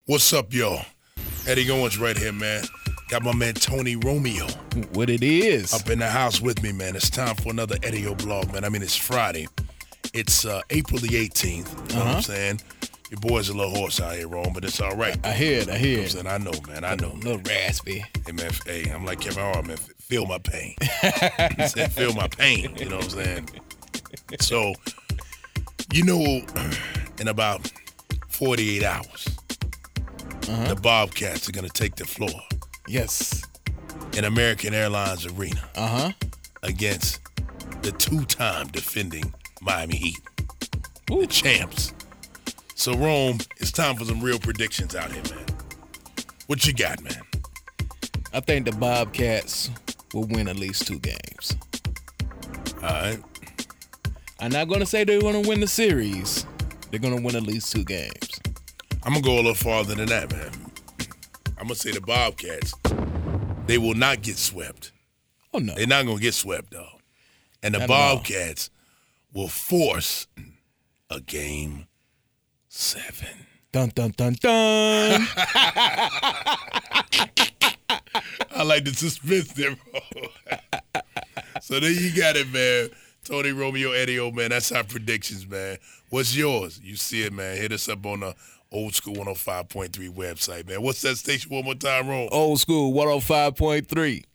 What's up, y'all? Eddie Owens right here, man. Got my man Tony Romeo What it is? up in the house with me, man. It's time for another Eddie O blog, man. I mean, it's Friday. It's April the 18th. You know what I'm saying? Your boy's a little hoarse out here, Rome, but it's all right. I hear it. You know what I'm saying? I know, man. I know. A little raspy. Hey, man. Hey, I'm like Kevin Hart, man. Feel my pain. He said, feel my pain. You know what I'm saying? So, you know, in about 48 hours, the Bobcats are going to take the floor Yes. in American Airlines Arena against the two-time defending Miami Heat, the champs. So, Rome, it's time for some real predictions out here, man. What you got, man? I think the Bobcats will win at least 2 games. All right. I'm not going to say they're going to win the series. They're going to win at least 2 games. I'm going to go a little farther than that, man. I'm going to say the Bobcats, they will not get swept. Oh, no. They're not going to get swept, though. And the Not at all. Bobcats will force a Game 7. Dun, dun, dun, dun. I like the suspense there, bro. So there you got it, man. Tony Romeo, Eddie O, man. That's our predictions, man. What's yours? You see it, man. Hit us up on the Old School 105.3 website, man. What's that station one more time, Rome? Old school 105.3.